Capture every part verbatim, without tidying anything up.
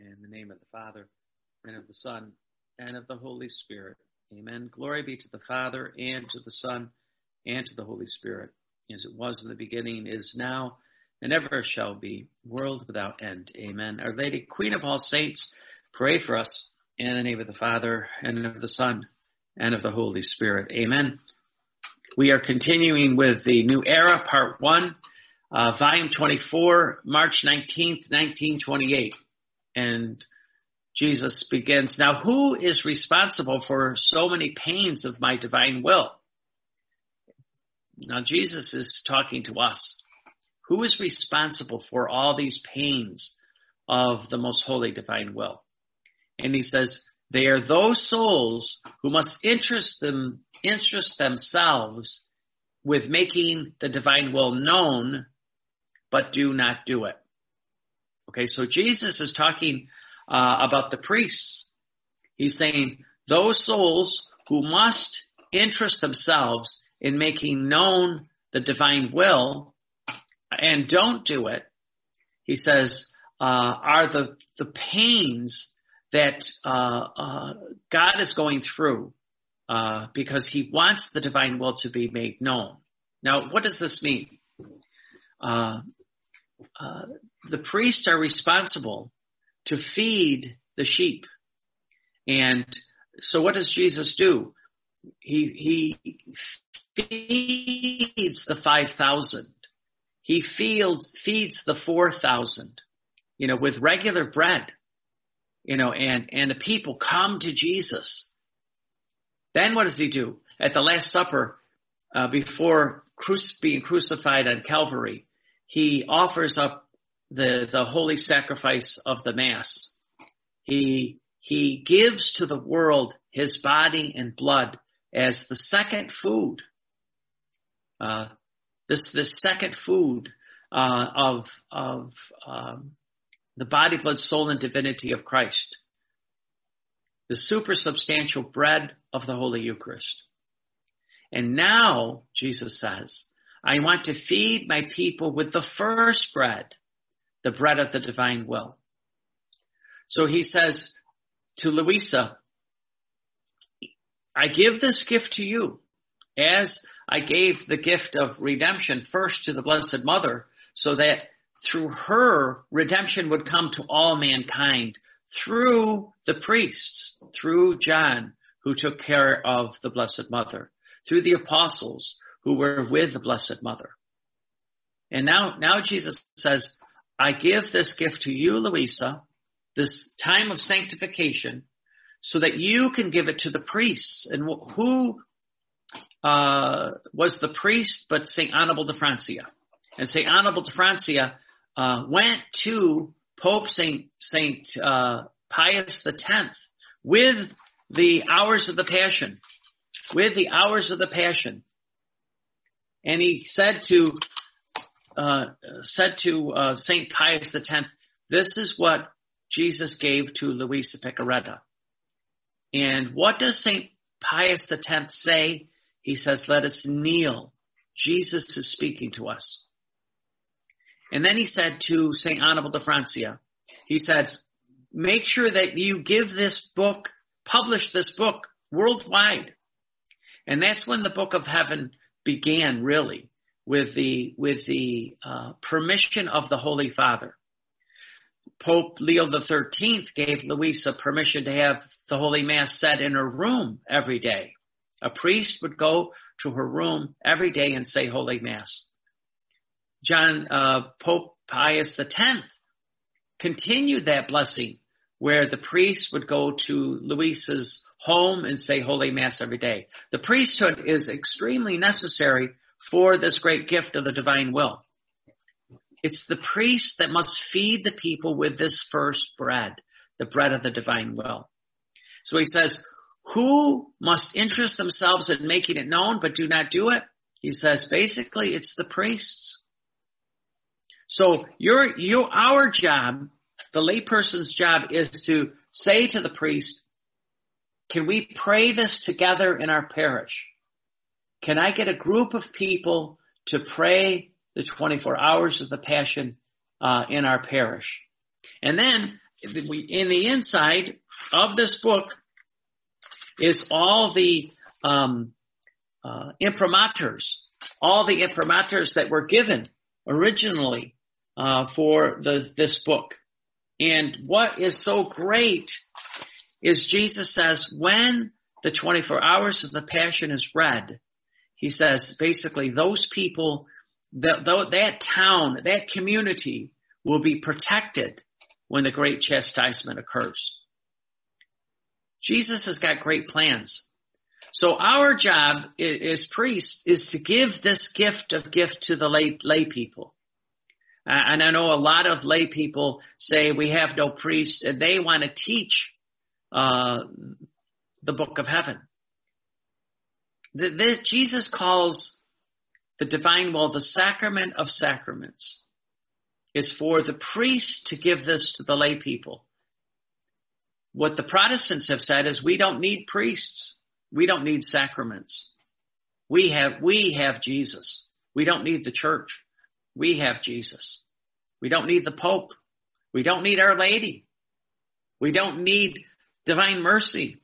In the name of the Father, and of the Son, and of the Holy Spirit. Amen. Glory be to the Father, and to the Son, and to the Holy Spirit, as it was in the beginning, is now, and ever shall be, world without end. Amen. Our Lady, Queen of all saints, pray for us. In the name of the Father, and of the Son, and of the Holy Spirit. Amen. We are continuing with the New Era, Part one, uh, Volume twenty-four, March nineteenth, nineteen twenty-eight. And Jesus begins, "Now who is responsible for so many pains of my divine will?" Now Jesus is talking to us. Who is responsible for all these pains of the most holy divine will? And he says, they are those souls who must interest them, interest themselves with making the divine will known, but do not do it. Okay, so Jesus is talking uh, about the priests. He's saying those souls who must interest themselves in making known the divine will and don't do it, he says, uh, are the, the pains that uh, uh, God is going through uh, because he wants the divine will to be made known. Now, what does this mean? Uh, uh, the priests are responsible to feed the sheep. And so what does Jesus do? He, he feeds the five thousand. He feeds, feeds the four thousand, you know, with regular bread. You know, and, and the people come to Jesus. Then what does he do? At the Last Supper, uh, before cru- being crucified on Calvary, he offers up the, the holy sacrifice of the Mass. He, he gives to the world his body and blood as the second food. Uh, this, this second food, uh, of, of, um, the body, blood, soul, and divinity of Christ. The supersubstantial bread of the Holy Eucharist. And now, Jesus says, I want to feed my people with the first bread, the bread of the divine will. So he says to Louisa, I give this gift to you, as I gave the gift of redemption first to the Blessed Mother, so that through her, redemption would come to all mankind through the priests, through John, who took care of the Blessed Mother, through the apostles who were with the Blessed Mother. And now, now Jesus says, I give this gift to you, Louisa, this time of sanctification, so that you can give it to the priests. And who uh, was the priest but Saint Annibal de Francia? And Saint Annibal de Francia uh, went to Pope Saint Saint uh, Pius the Tenth with the hours of the Passion, with the hours of the Passion, and he said to uh, said to uh, Saint Pius the Tenth, "This is what Jesus gave to Luisa Piccarreta." And what does Saint Pius the Tenth say? He says, "Let us kneel. Jesus is speaking to us." And then he said to Saint Annibal de Francia, he said, make sure that you give this book, publish this book worldwide. And that's when the Book of Heaven began, really, with the, with the uh, permission of the Holy Father. Pope Leo the Thirteenth gave Louisa permission to have the Holy Mass said in her room every day. A priest would go to her room every day and say Holy Mass. John, uh, Pope Pius the Tenth continued that blessing where the priest would go to Louisa's home and say Holy Mass every day. The priesthood is extremely necessary for this great gift of the divine will. It's the priest that must feed the people with this first bread, the bread of the divine will. So he says, who must interest themselves in making it known but do not do it? He says, basically, it's the priests. So your, your, our job, the layperson's job, is to say to the priest, can we pray this together in our parish? Can I get a group of people to pray the twenty-four hours of the Passion uh, in our parish? And then in the inside of this book is all the um, uh, imprimaturs, all the imprimaturs that were given originally uh, for the, this book. And what is so great is Jesus says when the twenty-four hours of the Passion is read, he says basically those people, that, that town, that community will be protected when the great chastisement occurs. Jesus has got great plans. So our job as priests is to give this gift of gift to the lay, lay people. Uh, and I know a lot of lay people say we have no priests, and they want to teach uh, the book of heaven. The, the, Jesus calls the divine will the sacrament of sacraments. It's for the priest to give this to the lay people. What the Protestants have said is we don't need priests. We don't need sacraments. We have, we have Jesus. We don't need the church. We have Jesus. We don't need the Pope. We don't need Our Lady. We don't need divine mercy.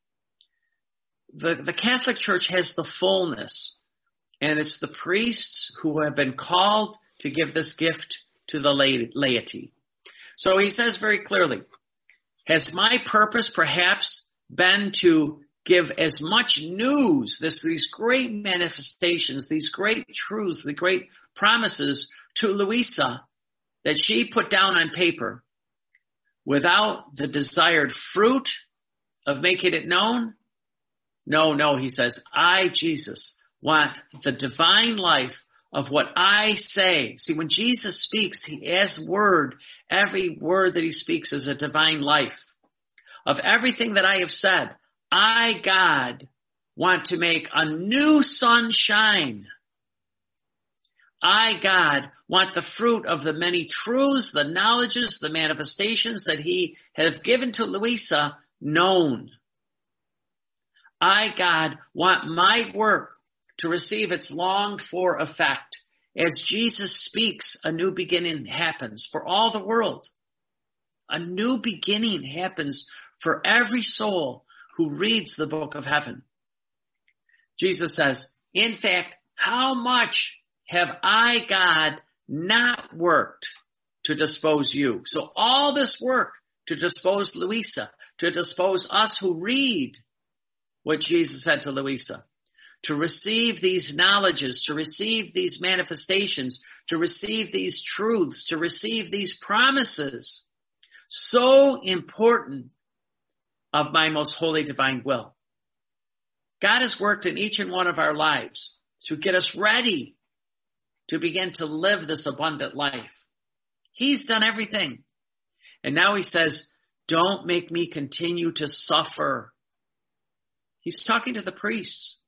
The, the Catholic Church has the fullness, and it's the priests who have been called to give this gift to the laity. So he says very clearly, has my purpose perhaps been to give as much news, this, these great manifestations, these great truths, the great promises to Louisa that she put down on paper without the desired fruit of making it known? No, no, he says, I, Jesus, want the divine life of what I say. See, when Jesus speaks, he adds word. Every word that he speaks is a divine life. Of everything that I have said, I, God, want to make a new sun shine. I, God, want the fruit of the many truths, the knowledges, the manifestations that he have given to Louisa known. I, God, want my work to receive its longed for effect. As Jesus speaks, a new beginning happens for all the world. A new beginning happens for every soul who reads the book of heaven. Jesus says, in fact, how much have I, God, not worked to dispose you? So all this work to dispose Louisa, to dispose us who read what Jesus said to Louisa, to receive these knowledges, to receive these manifestations, to receive these truths, to receive these promises, so important of my most holy divine will. God has worked in each and one of our lives to get us ready to begin to live this abundant life. He's done everything. And now he says, don't make me continue to suffer. He's talking to the priests.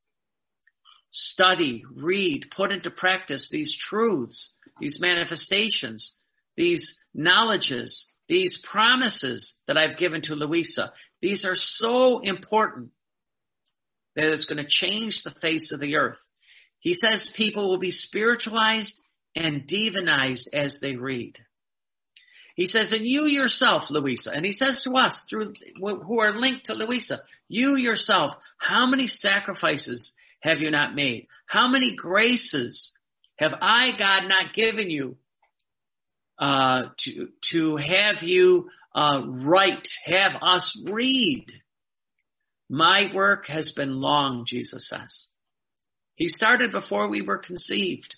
Study, read, put into practice these truths, these manifestations, these knowledges, these promises that I've given to Louisa. These are so important that it's going to change the face of the earth. He says people will be spiritualized and divinized as they read. He says, and you yourself, Louisa, and he says to us through who are linked to Louisa, you yourself, how many sacrifices have you not made? How many graces have I, God, not given you uh, to, to have you uh, write, have us read? My work has been long, Jesus says. He started before we were conceived.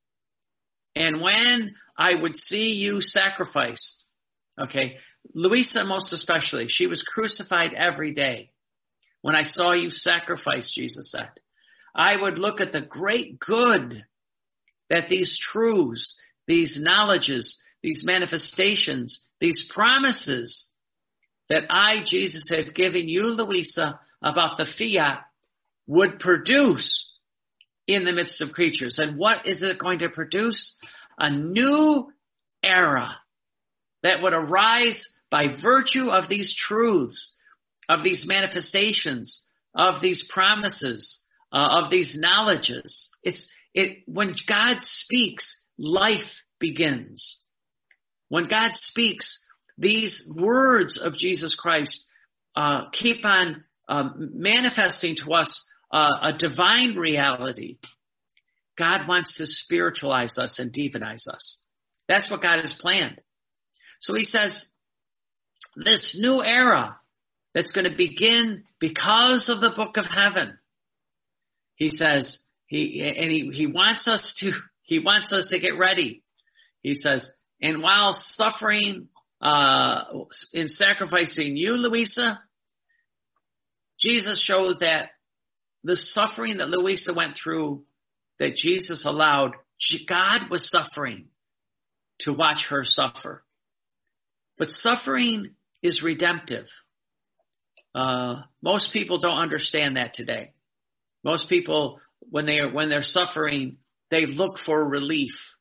And when I would see you sacrificed, okay, Louisa most especially, she was crucified every day. When I saw you sacrificed, Jesus said, I would look at the great good that these truths, these knowledges, these manifestations, these promises that I, Jesus, have given you, Louisa, about the fiat would produce in the midst of creatures. And what is it going to produce? A new era that would arise by virtue of these truths, of these manifestations, of these promises, uh, of these knowledges. It's it when God speaks, life begins. When God speaks, these words of Jesus Christ uh, keep on um, manifesting to us uh, a divine reality. God wants to spiritualize us and divinize us. That's what God has planned. So he says, this new era that's going to begin because of the book of heaven. He says, he, and he, he wants us to, he wants us to get ready. He says, and while suffering, uh, in sacrificing you, Louisa, Jesus showed that the suffering that Louisa went through, that Jesus allowed, God was suffering to watch her suffer. But suffering is redemptive. Uh, most people don't understand that today. Most people, when they are, when they're suffering, they look for relief.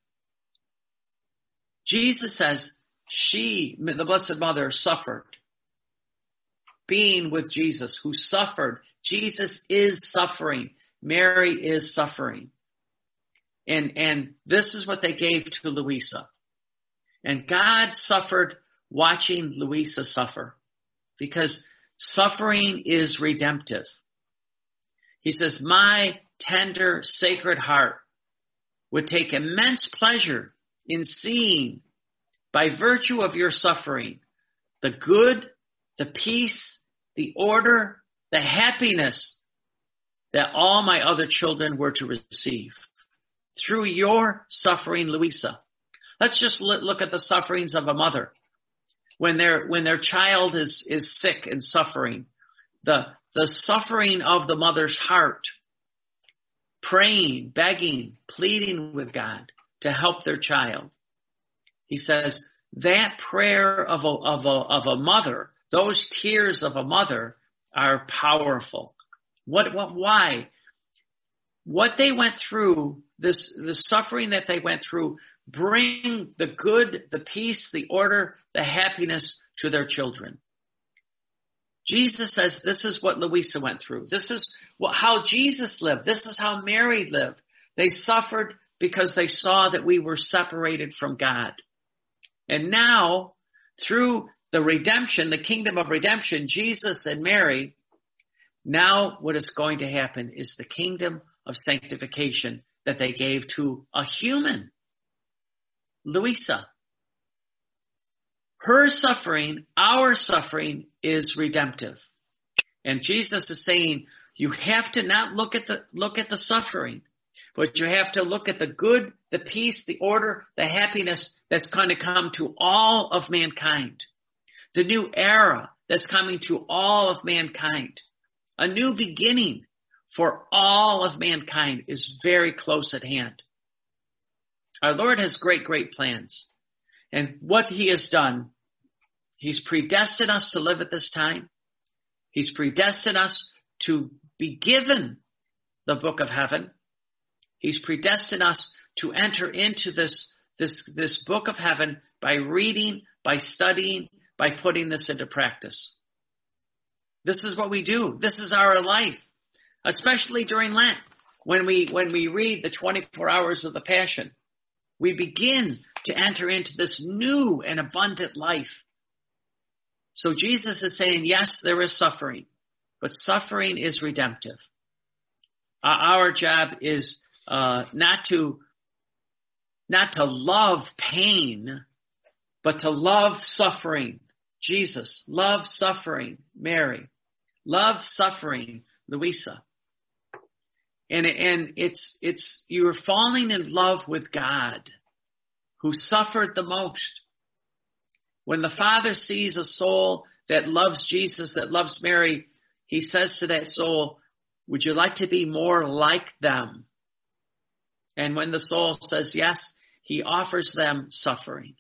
Jesus says she, the Blessed Mother, suffered. Being with Jesus, who suffered. Jesus is suffering. Mary is suffering. And, and this is what they gave to Louisa. And God suffered watching Louisa suffer, because suffering is redemptive. He says, my tender, sacred heart would take immense pleasure in seeing, by virtue of your suffering, the good, the peace, the order, the happiness that all my other children were to receive through your suffering, Louisa. Let's just look at the sufferings of a mother. When their, when their child is, is sick and suffering, the, the suffering of the mother's heart, praying, begging, pleading with God to help their child. He says that prayer of a, of a, of a mother, those tears of a mother are powerful. What, what, why? What they went through, this, the suffering that they went through, bring the good, the peace, the order, the happiness to their children. Jesus says this is what Louisa went through. This is what, how Jesus lived. This is how Mary lived. They suffered because they saw that we were separated from God. And now, through the redemption, the kingdom of redemption, Jesus and Mary, now what is going to happen is the kingdom of sanctification that they gave to a human, Louisa. Her suffering, our suffering, is redemptive. And Jesus is saying, you have to not look at the, look at the suffering, but you have to look at the good, the peace, the order, the happiness that's going to come to all of mankind. The new era that's coming to all of mankind. A new beginning for all of mankind is very close at hand. Our Lord has great, great plans. And what he has done, he's predestined us to live at this time. He's predestined us to be given the book of heaven. He's predestined us to enter into this, this, this book of heaven by reading, by studying, by putting this into practice. This is what we do. This is our life, especially during Lent, when we, when we read the twenty-four hours of the Passion. We begin to enter into this new and abundant life. So Jesus is saying, yes, there is suffering, but suffering is redemptive. Our job is uh, not to not to love pain, but to love suffering. Jesus, love suffering, Mary, love suffering, Louisa. And, and it's, it's, you're falling in love with God, who suffered the most. When the Father sees a soul that loves Jesus, that loves Mary, he says to that soul, would you like to be more like them? And when the soul says yes, he offers them suffering.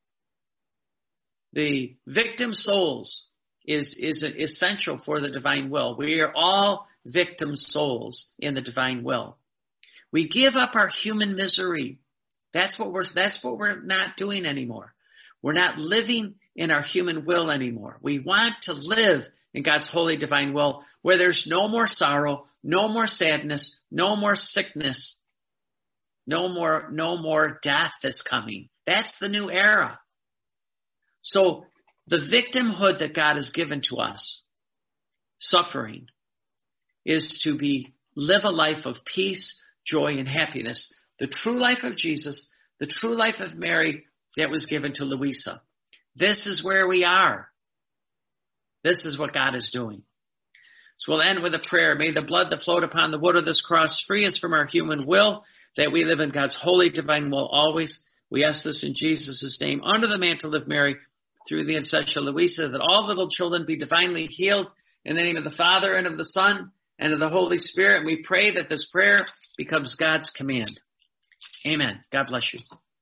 The victim souls is, is essential for the divine will. We are all victim souls in the divine will. We give up our human misery. That's what we're, that's what we're not doing anymore. We're not living in our human will anymore. We want to live in God's holy divine will, where there's no more sorrow, no more sadness, no more sickness, no more, no more death is coming. That's the new era. So The victimhood that God has given to us, suffering, is to be live a life of peace, joy, and happiness. The true life of Jesus, the true life of Mary that was given to Louisa. This is where we are. This is what God is doing. So we'll end with a prayer. May the blood that flowed upon the wood of this cross free us from our human will, that we live in God's holy divine will always. We ask this in Jesus' name, under the mantle of Mary, through the intercession of Louisa, that all little children be divinely healed in the name of the Father and of the Son and of the Holy Spirit. And we pray that this prayer becomes God's command. Amen. God bless you.